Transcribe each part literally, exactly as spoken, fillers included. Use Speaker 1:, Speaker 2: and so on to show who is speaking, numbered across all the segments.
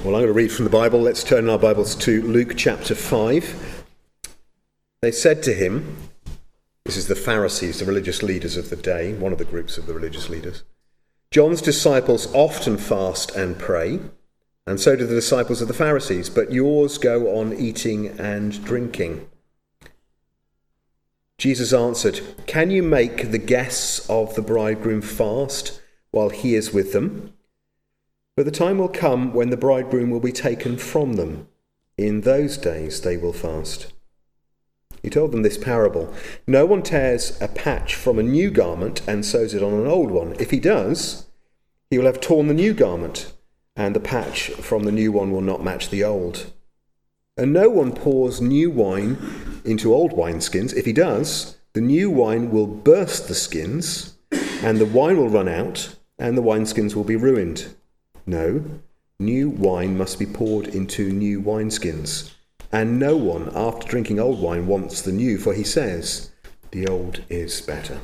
Speaker 1: Well, I'm going to read from the Bible. Let's turn our Bibles to Luke chapter five. They said to him, this is the Pharisees, the religious leaders of the day, one of the groups of the religious leaders. John's disciples often fast and pray, and so do the disciples of the Pharisees, but yours go on eating and drinking. Jesus answered, can you make the guests of the bridegroom fast while he is with them? But the time will come when the bridegroom will be taken from them. In those days they will fast. He told them this parable. No one tears a patch from a new garment and sews it on an old one. If he does, he will have torn the new garment, and the patch from the new one will not match the old. And no one pours new wine into old wineskins. If he does, the new wine will burst the skins, and the wine will run out, and the wineskins will be ruined. No, new wine must be poured into new wineskins. And no one, after drinking old wine, wants the new, for he says, the old is better.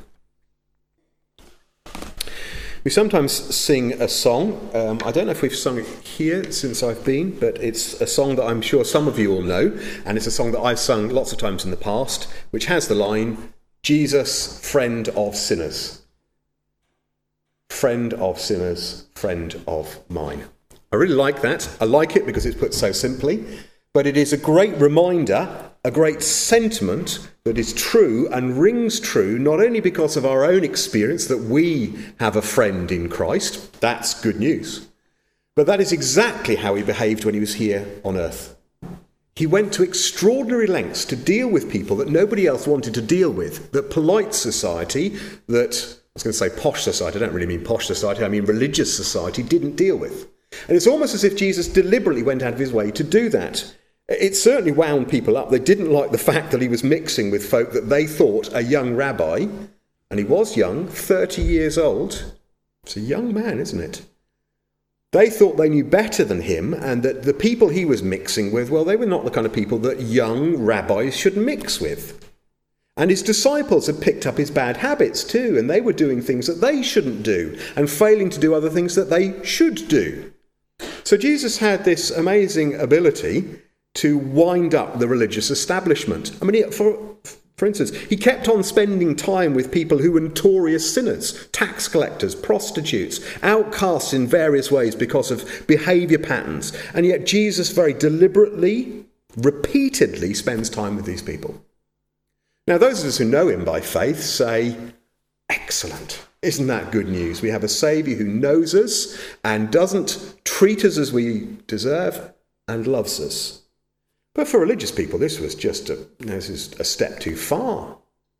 Speaker 1: We sometimes sing a song. Um, I don't know if we've sung it here since I've been, but it's a song that I'm sure some of you all know, and it's a song that I've sung lots of times in the past, which has the line, Jesus, friend of sinners. Friend of sinners, friend of mine. I really like that. I like it because it's put so simply, but it is a great reminder, a great sentiment that is true and rings true, not only because of our own experience that we have a friend in Christ, that's good news, but that is exactly how he behaved when he was here on earth. He went to extraordinary lengths to deal with people that nobody else wanted to deal with, that polite society, that I was going to say posh society, I don't really mean posh society, I mean religious society, didn't deal with. And it's almost as if Jesus deliberately went out of his way to do that. It certainly wound people up. They didn't like the fact that he was mixing with folk that they thought a young rabbi, and he was young, thirty years old. It's a young man, isn't it? They thought they knew better than him, and that the people he was mixing with, well, they were not the kind of people that young rabbis should mix with. And his disciples had picked up his bad habits too, and they were doing things that they shouldn't do and failing to do other things that they should do. So Jesus had this amazing ability to wind up the religious establishment. I mean, for, for instance, he kept on spending time with people who were notorious sinners, tax collectors, prostitutes, outcasts in various ways because of behaviour patterns. And yet Jesus very deliberately, repeatedly spends time with these people. Now, those of us who know him by faith say, excellent. Isn't that good news? We have a Saviour who knows us and doesn't treat us as we deserve and loves us. But for religious people, this was just a, you know, this is a step too far.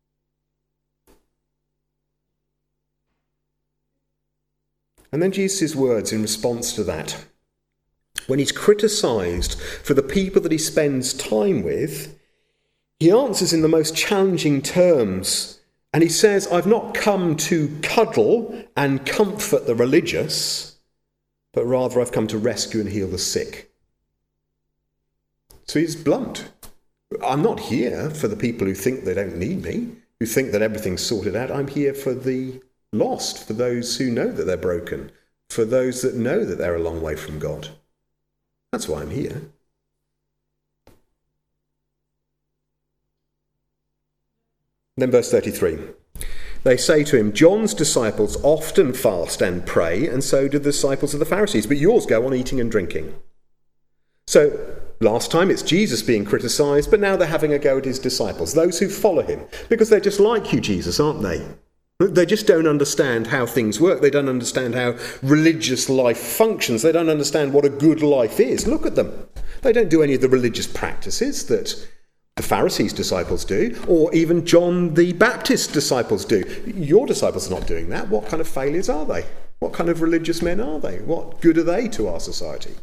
Speaker 1: And then Jesus' words in response to that. When he's criticised for the people that he spends time with, he answers in the most challenging terms, and he says, I've not come to cuddle and comfort the religious, but rather I've come to rescue and heal the sick. So he's blunt. I'm not here for the people who think they don't need me, who think that everything's sorted out. I'm here for the lost, for those who know that they're broken, for those that know that they're a long way from God. That's why I'm here. Then verse thirty-three. They say to him, John's disciples often fast and pray, and so do the disciples of the Pharisees, but yours go on eating and drinking. So last time it's Jesus being criticised, but now they're having a go at his disciples, those who follow him, because they're just like you, Jesus, aren't they? They just don't understand how things work. They don't understand how religious life functions. They don't understand what a good life is. Look at them. They don't do any of the religious practices that the Pharisees' disciples do, or even John the Baptist's disciples do. Your disciples are not doing that. What kind of failures are they? What kind of religious men are they? What good are they to our society?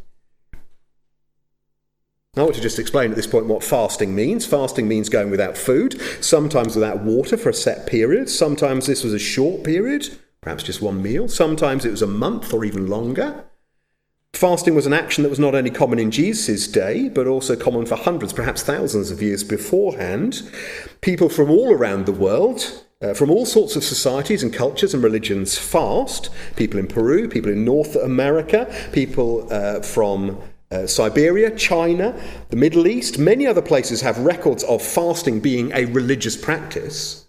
Speaker 1: I want to just explain at this point what fasting means. Fasting means going without food, sometimes without water for a set period. Sometimes this was a short period, perhaps just one meal. Sometimes it was a month or even longer. Fasting was an action that was not only common in Jesus' day, but also common for hundreds, perhaps thousands of years beforehand. People from all around the world, uh, from all sorts of societies and cultures and religions fast. People in Peru, people in North America, people uh, from Uh, Siberia, China, the Middle East, many other places have records of fasting being a religious practice.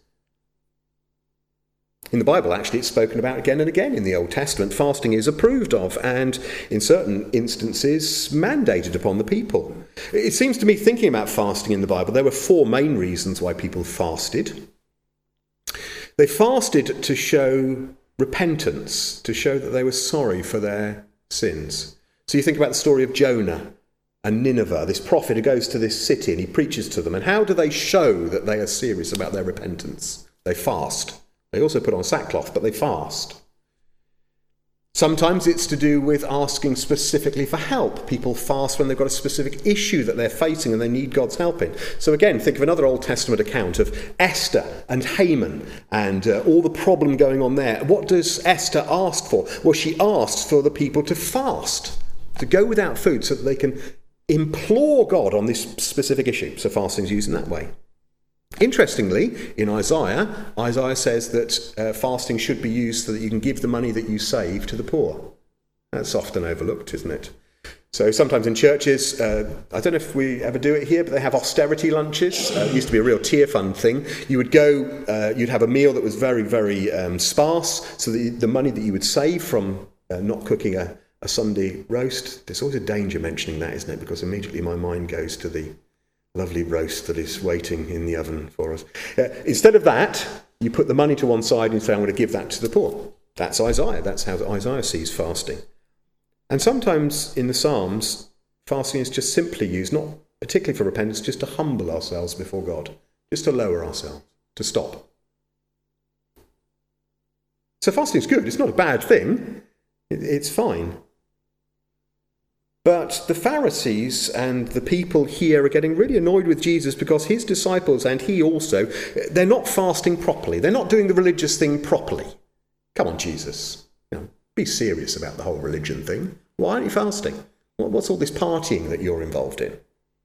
Speaker 1: In the Bible, actually, it's spoken about again and again in the Old Testament. Fasting is approved of and, in certain instances, mandated upon the people. It seems to me, thinking about fasting in the Bible, there were four main reasons why people fasted. They fasted to show repentance, to show that they were sorry for their sins. So you think about the story of Jonah and Nineveh, this prophet who goes to this city and he preaches to them. And how do they show that they are serious about their repentance? They fast. They also put on sackcloth, but they fast. Sometimes it's to do with asking specifically for help. People fast when they've got a specific issue that they're facing and they need God's help in. So again, think of another Old Testament account of Esther and Haman and uh, all the problem going on there. What does Esther ask for? Well, she asks for the people to fast, to go without food so that they can implore God on this specific issue. So fasting is used in that way. Interestingly, in Isaiah, Isaiah says that uh, fasting should be used so that you can give the money that you save to the poor. That's often overlooked, isn't it? So sometimes in churches, uh, I don't know if we ever do it here, but they have austerity lunches. Uh, it used to be a real tier fund thing. You would go, uh, you'd have a meal that was very, very um, sparse, so the, the money that you would save from uh, not cooking a, a Sunday roast, there's always a danger mentioning that, isn't it? Because immediately my mind goes to the lovely roast that is waiting in the oven for us. Uh, instead of that, you put the money to one side and say, I'm going to give that to the poor. That's Isaiah. That's how Isaiah sees fasting. And sometimes in the Psalms, fasting is just simply used, not particularly for repentance, just to humble ourselves before God, just to lower ourselves, to stop. So fasting is good. It's not a bad thing. It's fine. But the Pharisees and the people here are getting really annoyed with Jesus because his disciples and he also, they're not fasting properly. They're not doing the religious thing properly. Come on, Jesus. You know, be serious about the whole religion thing. Why aren't you fasting? What's all this partying that you're involved in?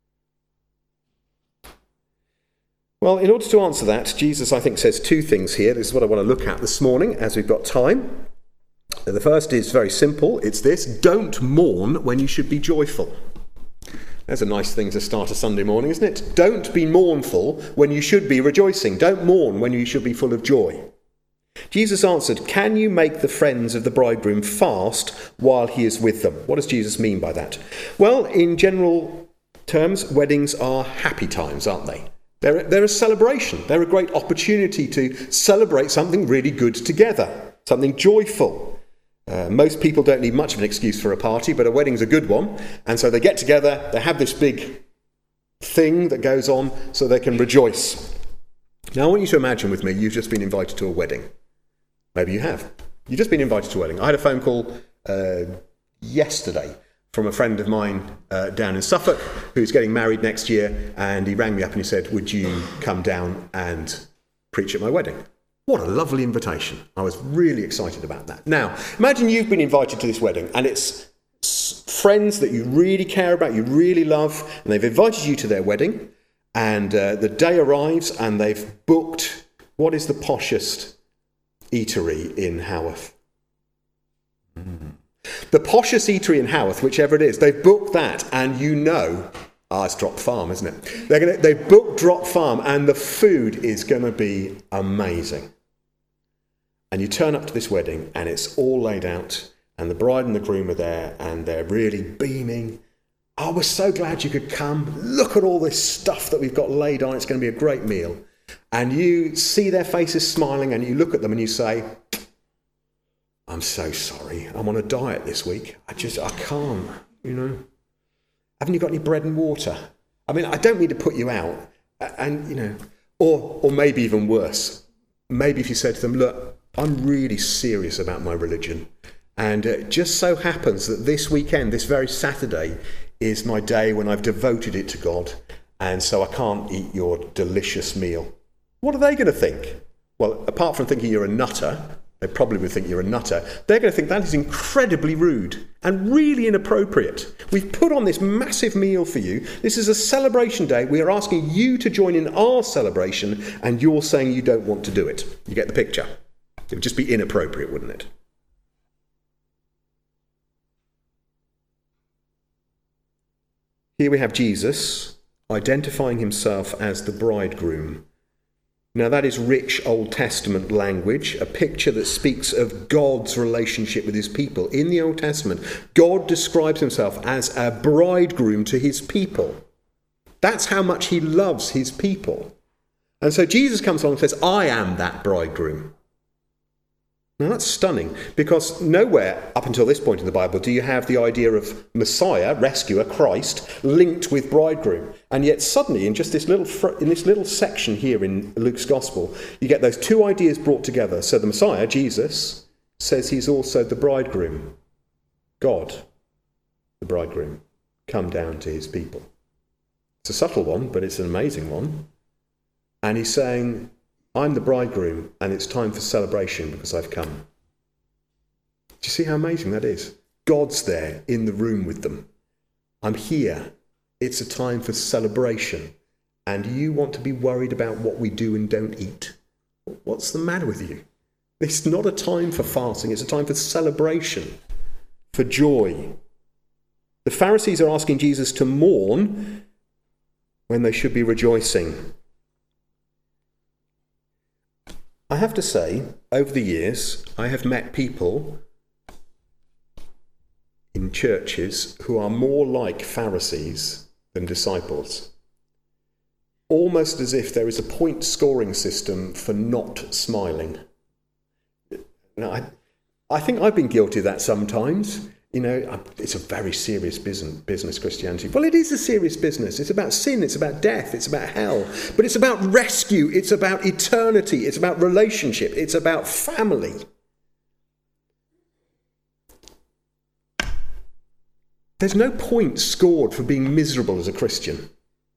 Speaker 1: Well, in order to answer that, Jesus, I think, says two things here. This is what I want to look at this morning as we've got time. The first is very simple. It's this: don't mourn when you should be joyful. That's a nice thing to start a Sunday morning, isn't it? Don't be mournful when you should be rejoicing. Don't mourn when you should be full of joy. Jesus answered, can you make the friends of the bridegroom fast while he is with them? What does Jesus mean by that? Well, in general terms, weddings are happy times, aren't they? They're, they're a celebration. They're a great opportunity to celebrate something really good together, something joyful. Uh, most people don't need much of an excuse for a party, but a wedding's a good one. And so they get together, they have this big thing that goes on so they can rejoice. Now I want you to imagine with me, you've just been invited to a wedding. Maybe you have. You've just been invited to a wedding. I had a phone call uh, yesterday from a friend of mine uh, down in Suffolk who's getting married next year, and he rang me up and he said, would you come down and preach at my wedding? What a lovely invitation. I was really excited about that. Now, imagine you've been invited to this wedding and it's friends that you really care about, you really love, and they've invited you to their wedding, and uh, the day arrives and they've booked, what is the poshest eatery in Haworth? Mm. The poshest eatery in Haworth, whichever it is, they've booked that, and you know, ah, it's Drop Farm, isn't it? They're gonna, they've booked Drop Farm, and the food is going to be amazing. And you turn up to this wedding and it's all laid out and the bride and the groom are there and they're really beaming. Oh, we're so glad you could come. Look at all this stuff that we've got laid on. It's going to be a great meal. And you see their faces smiling and you look at them and you say, I'm so sorry. I'm on a diet this week. I just, I can't, you know. Haven't you got any bread and water? I mean, I don't mean to put you out. And, you know, or or maybe even worse. Maybe if you said to them, look, I'm really serious about my religion. And it just so happens that this weekend, this very Saturday, is my day when I've devoted it to God. And so I can't eat your delicious meal. What are they going to think? Well, apart from thinking you're a nutter, they probably would think you're a nutter. They're going to think that is incredibly rude and really inappropriate. We've put on this massive meal for you. This is a celebration day. We are asking you to join in our celebration, and you're saying you don't want to do it. You get the picture? It would just be inappropriate, wouldn't it? Here we have Jesus identifying himself as the bridegroom. Now that is rich Old Testament language, a picture that speaks of God's relationship with his people. In the Old Testament, God describes himself as a bridegroom to his people. That's how much he loves his people. And so Jesus comes along and says, I am that bridegroom. Now that's stunning, because nowhere up until this point in the Bible do you have the idea of Messiah, rescuer, Christ, linked with bridegroom. And yet suddenly in just this little fr- in this little section here in Luke's Gospel, you get those two ideas brought together. So the Messiah, Jesus, says he's also the bridegroom. God, the bridegroom, come down to his people. It's a subtle one, but it's an amazing one. And he's saying, I'm the bridegroom, and it's time for celebration because I've come. Do you see how amazing that is? God's there in the room with them. I'm here. It's a time for celebration. And you want to be worried about what we do and don't eat. What's the matter with you? It's not a time for fasting. It's a time for celebration, for joy. The Pharisees are asking Jesus to mourn when they should be rejoicing. I have to say, over the years, I have met people in churches who are more like Pharisees than disciples. Almost as if there is a point scoring system for not smiling. Now, I, I think I've been guilty of that sometimes. You know, it's a very serious business, business, Christianity. Well, it is a serious business. It's about sin, it's about death, it's about hell. But it's about rescue, it's about eternity, it's about relationship, it's about family. There's no point scored for being miserable as a Christian.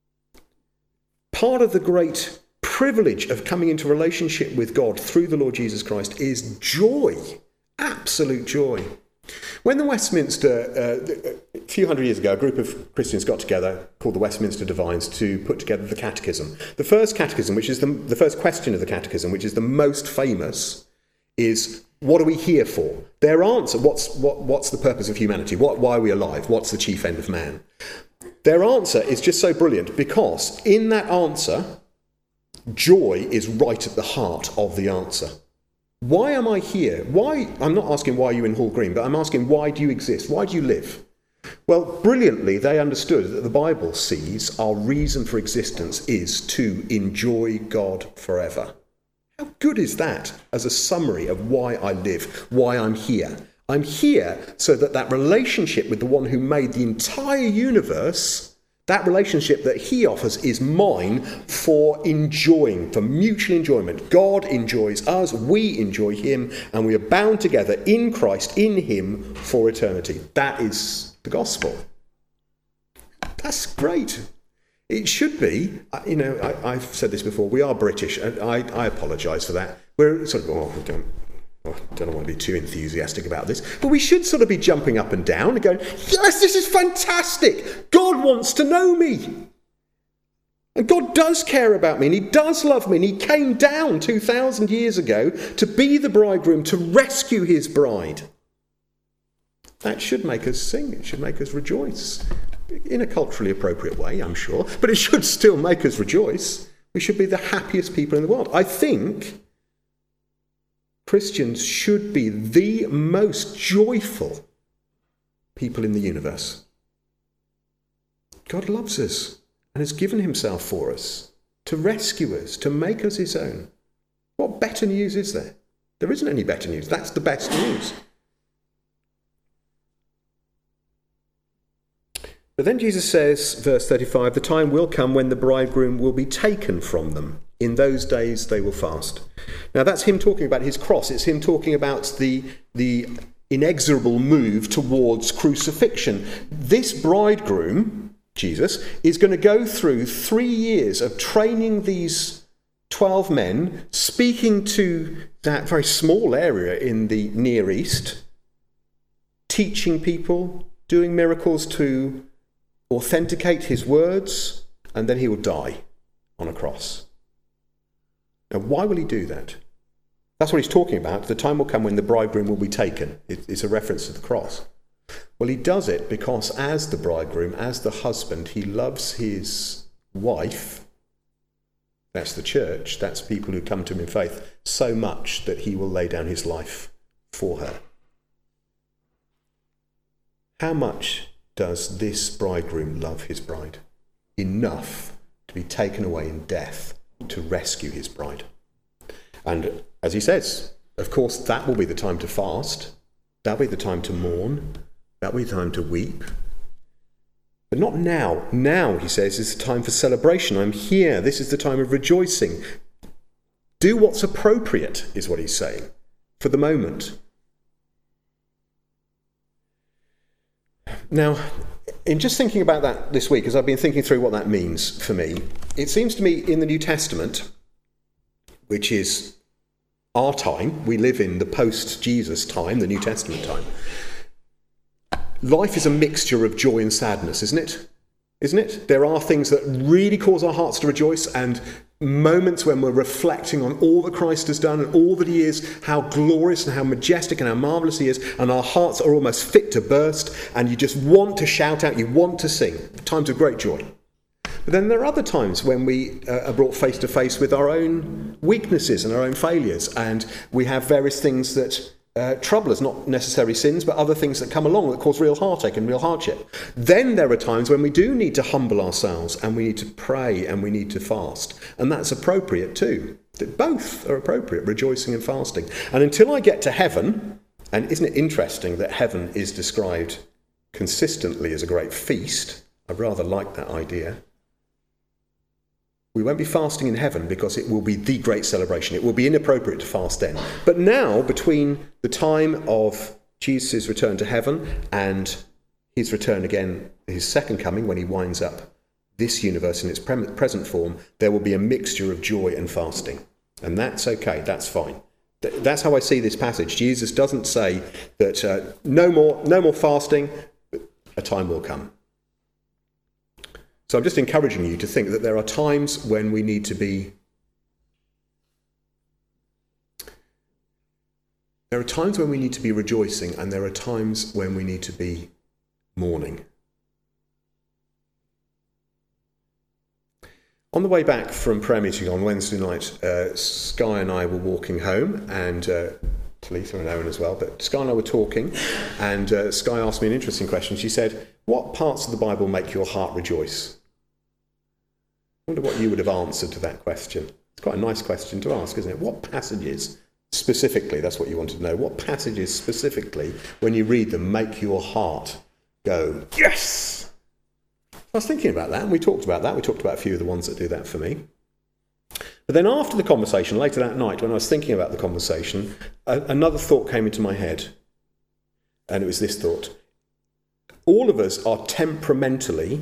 Speaker 1: Part of the great privilege of coming into relationship with God through the Lord Jesus Christ is joy, absolute joy. When the Westminster, uh, a few hundred years ago, a group of Christians got together called the Westminster Divines to put together the Catechism. The first catechism, which is the, the first question of the Catechism, which is the most famous, is, what are we here for? Their answer, what's, what, what's the purpose of humanity? What, why are we alive? What's the chief end of man? Their answer is just so brilliant because in that answer, joy is right at the heart of the answer. Why am I here? Why? I'm not asking why are you in Hall Green, but I'm asking why do you exist? Why do you live? Well, brilliantly, they understood that the Bible sees our reason for existence is to enjoy God forever. How good is that as a summary of why I live, why I'm here? I'm here so that that relationship with the one who made the entire universe, that relationship that he offers is mine for enjoying, for mutual enjoyment. God enjoys us, we enjoy him, and we are bound together in Christ, in him, for eternity. That is the gospel. That's great. It should be, you know, I, I've said this before, we are British, and I, I apologise for that. We're sort of, oh, don't, oh, don't want to be too enthusiastic about this, but we should sort of be jumping up and down and going, yes, this is fantastic. God wants to know me. And God does care about me, and he does love me, and he came down two thousand years ago to be the bridegroom, to rescue his bride. That should make us sing. It should make us rejoice. In a culturally appropriate way, I'm sure, but it should still make us rejoice. We should be the happiest people in the world. I think Christians should be the most joyful people in the universe. God loves us and has given himself for us to rescue us, to make us his own. What better news is there? There isn't any better news. That's the best news. But then Jesus says, verse thirty-five, the time will come when the bridegroom will be taken from them. In those days they will fast. Now that's him talking about his cross. It's him talking about the, the inexorable move towards crucifixion. This bridegroom, Jesus, is going to go through three years of training these twelve men, speaking to that very small area in the Near East, teaching people, doing miracles to authenticate his words, and then he will die on a cross. Now, why will he do that? That's what he's talking about. The time will come when the bridegroom will be taken. It's a reference to the cross. Well, he does it because as the bridegroom, as the husband, he loves his wife, that's the church, that's people who come to him in faith, so much that he will lay down his life for her. How much does this bridegroom love his bride? Enough to be taken away in death to rescue his bride. And as he says, of course, that will be the time to fast. That'll be the time to mourn. That'll be the time to weep. But not now. Now, he says, is the time for celebration. I'm here. This is the time of rejoicing. Do what's appropriate, is what he's saying, for the moment. Now, in just thinking about that this week, as I've been thinking through what that means for me, it seems to me in the New Testament, which is our time, we live in the post-Jesus time, the New Testament time, life is a mixture of joy and sadness, isn't it? Isn't it? There are things that really cause our hearts to rejoice, and moments when we're reflecting on all that Christ has done and all that he is, how glorious and how majestic and how marvellous he is, and our hearts are almost fit to burst, and you just want to shout out, you want to sing. Times of great joy. But then there are other times when we uh, are brought face to face with our own weaknesses and our own failures, and we have various things that uh, trouble us, not necessarily sins, but other things that come along that cause real heartache and real hardship. Then there are times when we do need to humble ourselves, and we need to pray, and we need to fast. And that's appropriate too. Both are appropriate, rejoicing and fasting. And until I get to heaven, and isn't it interesting that heaven is described consistently as a great feast? I rather like that idea. We won't be fasting in heaven because it will be the great celebration. It will be inappropriate to fast then. But now, between the time of Jesus' return to heaven and his return again, his second coming, when he winds up this universe in its pre- present form, there will be a mixture of joy and fasting. And that's okay, that's fine. Th- that's how I see this passage. Jesus doesn't say that uh, no more, no more fasting, but a time will come. So I'm just encouraging you to think that there are times when we need to be... There are times when we need to be rejoicing, and there are times when we need to be mourning. On the way back from prayer meeting on Wednesday night, uh, Sky and I were walking home, and uh, Talitha and Owen as well, but Sky and I were talking, and uh, Sky asked me an interesting question. She said, "What parts of the Bible make your heart rejoice?" I wonder what you would have answered to that question. It's quite a nice question to ask, isn't it? What passages specifically, that's what you wanted to know, what passages specifically, when you read them, make your heart go, yes! I was thinking about that, and we talked about that. We talked about a few of the ones that do that for me. But then after the conversation, later that night, when I was thinking about the conversation, a- another thought came into my head. And it was this thought. All of us are temperamentally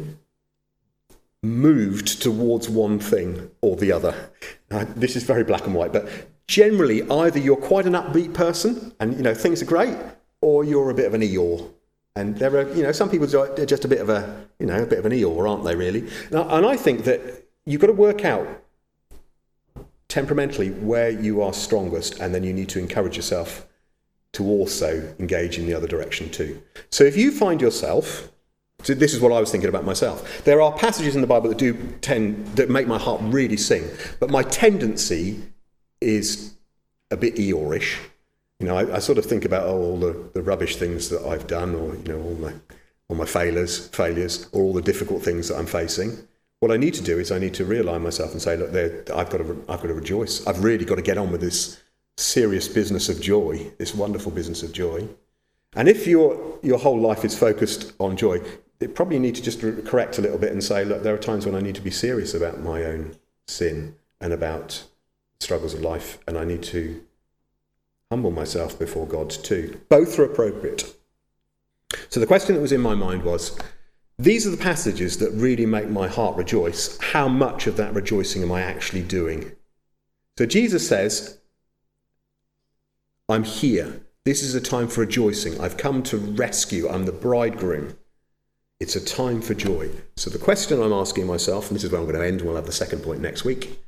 Speaker 1: moved towards one thing or the other. Now, this is very black and white, but generally either you're quite an upbeat person and, you know, things are great, or you're a bit of an Eeyore. And there are, you know, some people are just a bit of a, you know, a bit of an Eeyore, aren't they, really? Now, and I think that you've got to work out temperamentally where you are strongest, and then you need to encourage yourself to also engage in the other direction too. So if you find yourself, so this is what I was thinking about myself, there are passages in the Bible that do tend, that make my heart really sing, but my tendency is a bit Eeyore-ish. You know, I, I sort of think about oh, all the, the rubbish things that I've done, or, you know, all my all my failures, failures, or all the difficult things that I'm facing. What I need to do is I need to realign myself and say, look, I've got to, I've got to rejoice. I've really got to get on with this serious business of joy, this wonderful business of joy. And if your your whole life is focused on joy, you probably need to just correct a little bit and say, look, there are times when I need to be serious about my own sin and about struggles of life, and I need to humble myself before God too. Both are appropriate. So the question that was in my mind was, these are the passages that really make my heart rejoice. How much of that rejoicing am I actually doing? So Jesus says, I'm here. This is a time for rejoicing. I've come to rescue. I'm the bridegroom. It's a time for joy. So the question I'm asking myself, and this is where I'm going to end, and we'll have the second point next week,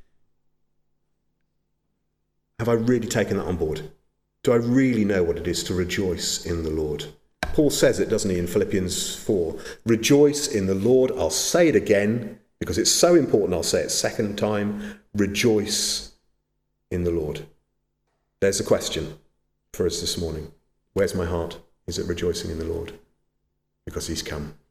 Speaker 1: have I really taken that on board? Do I really know what it is to rejoice in the Lord? Paul says it, doesn't he, in Philippians four? Rejoice in the Lord. I'll say it again because it's so important. I'll say it second time. Rejoice in the Lord. There's a question for us this morning. Where's my heart? Is it rejoicing in the Lord? Because he's come.